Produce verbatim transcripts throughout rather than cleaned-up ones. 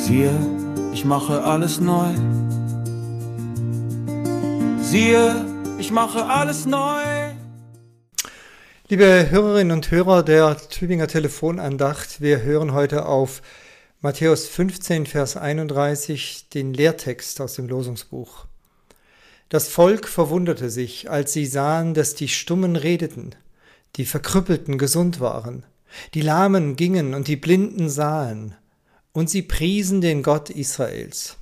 Siehe, ich mache alles neu. Siehe, ich mache alles neu. Liebe Hörerinnen und Hörer der Tübinger Telefonandacht, wir hören heute auf Matthäus fünfzehn, Vers einunddreißig, den Lehrtext aus dem Losungsbuch. Das Volk verwunderte sich, als sie sahen, dass die Stummen redeten, die Verkrüppelten gesund waren, die Lahmen gingen und die Blinden sahen, und sie priesen den Gott Israels.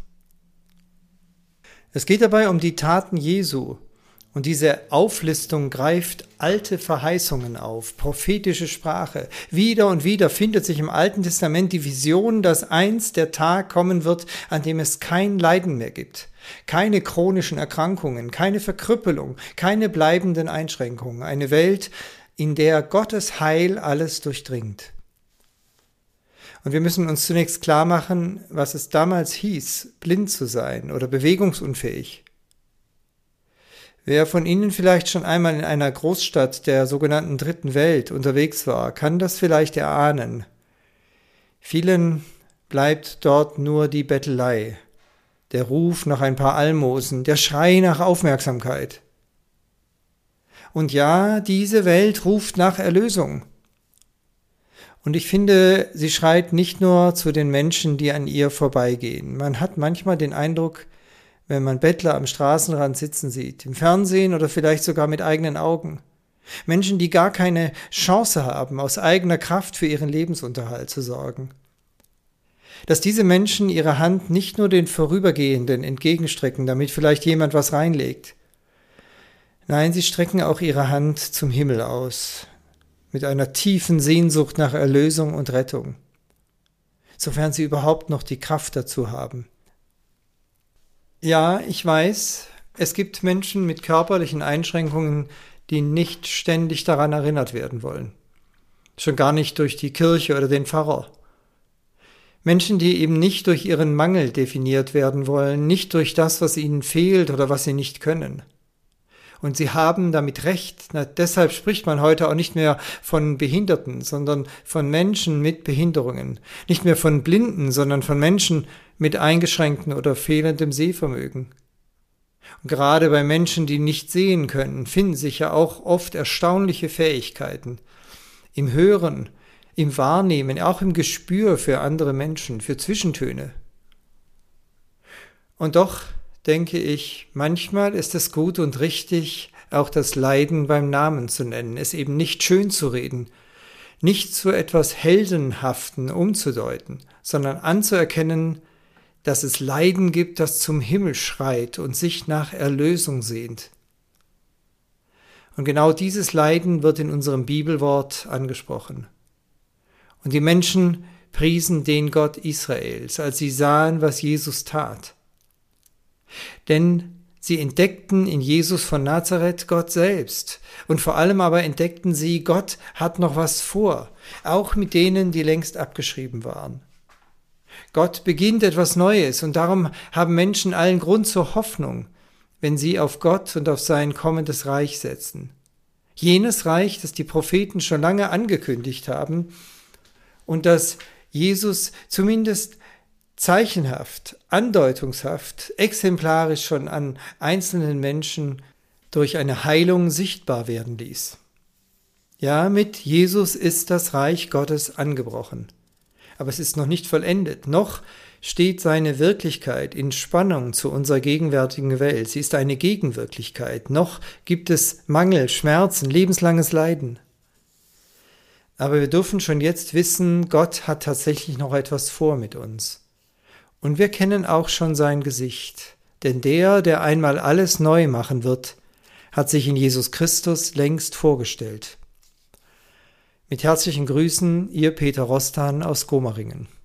Es geht dabei um die Taten Jesu, und diese Auflistung greift alte Verheißungen auf, prophetische Sprache. Wieder und wieder findet sich im Alten Testament die Vision, dass einst der Tag kommen wird, an dem es kein Leiden mehr gibt, keine chronischen Erkrankungen, keine Verkrüppelung, keine bleibenden Einschränkungen, eine Welt, in der Gottes Heil alles durchdringt. Und wir müssen uns zunächst klar machen, was es damals hieß, blind zu sein oder bewegungsunfähig. Wer von Ihnen vielleicht schon einmal in einer Großstadt der sogenannten Dritten Welt unterwegs war, kann das vielleicht erahnen. Vielen bleibt dort nur die Bettelei, der Ruf nach ein paar Almosen, der Schrei nach Aufmerksamkeit. Und ja, diese Welt ruft nach Erlösung. Und ich finde, sie schreit nicht nur zu den Menschen, die an ihr vorbeigehen. Man hat manchmal den Eindruck, wenn man Bettler am Straßenrand sitzen sieht, im Fernsehen oder vielleicht sogar mit eigenen Augen. Menschen, die gar keine Chance haben, aus eigener Kraft für ihren Lebensunterhalt zu sorgen. Dass diese Menschen ihre Hand nicht nur den Vorübergehenden entgegenstrecken, damit vielleicht jemand was reinlegt. Nein, sie strecken auch ihre Hand zum Himmel aus, mit einer tiefen Sehnsucht nach Erlösung und Rettung, sofern sie überhaupt noch die Kraft dazu haben. Ja, ich weiß, es gibt Menschen mit körperlichen Einschränkungen, die nicht ständig daran erinnert werden wollen. Schon gar nicht durch die Kirche oder den Pfarrer. Menschen, die eben nicht durch ihren Mangel definiert werden wollen, nicht durch das, was ihnen fehlt oder was sie nicht können. Und sie haben damit recht. Na, deshalb spricht man heute auch nicht mehr von Behinderten, sondern von Menschen mit Behinderungen. Nicht mehr von Blinden, sondern von Menschen mit eingeschränktem oder fehlendem Sehvermögen. Und gerade bei Menschen, die nicht sehen können, finden sich ja auch oft erstaunliche Fähigkeiten. Im Hören, im Wahrnehmen, auch im Gespür für andere Menschen, für Zwischentöne. Und doch denke ich, manchmal ist es gut und richtig, auch das Leiden beim Namen zu nennen, es eben nicht schön zu reden, nicht zu etwas Heldenhaften umzudeuten, sondern anzuerkennen, dass es Leiden gibt, das zum Himmel schreit und sich nach Erlösung sehnt. Und genau dieses Leiden wird in unserem Bibelwort angesprochen. Und die Menschen priesen den Gott Israels, als sie sahen, was Jesus tat. Denn sie entdeckten in Jesus von Nazareth Gott selbst. Und vor allem aber entdeckten sie, Gott hat noch was vor, auch mit denen, die längst abgeschrieben waren. Gott beginnt etwas Neues und darum haben Menschen allen Grund zur Hoffnung, wenn sie auf Gott und auf sein kommendes Reich setzen. Jenes Reich, das die Propheten schon lange angekündigt haben und das Jesus zumindest zeichenhaft, andeutungshaft, exemplarisch schon an einzelnen Menschen durch eine Heilung sichtbar werden ließ. Ja, mit Jesus ist das Reich Gottes angebrochen. Aber es ist noch nicht vollendet. Noch steht seine Wirklichkeit in Spannung zu unserer gegenwärtigen Welt. Sie ist eine Gegenwirklichkeit. Noch gibt es Mangel, Schmerzen, lebenslanges Leiden. Aber wir dürfen schon jetzt wissen, Gott hat tatsächlich noch etwas vor mit uns. Und wir kennen auch schon sein Gesicht. Denn der, der einmal alles neu machen wird, hat sich in Jesus Christus längst vorgestellt. Mit herzlichen Grüßen, Ihr Peter Rostan aus Gomaringen.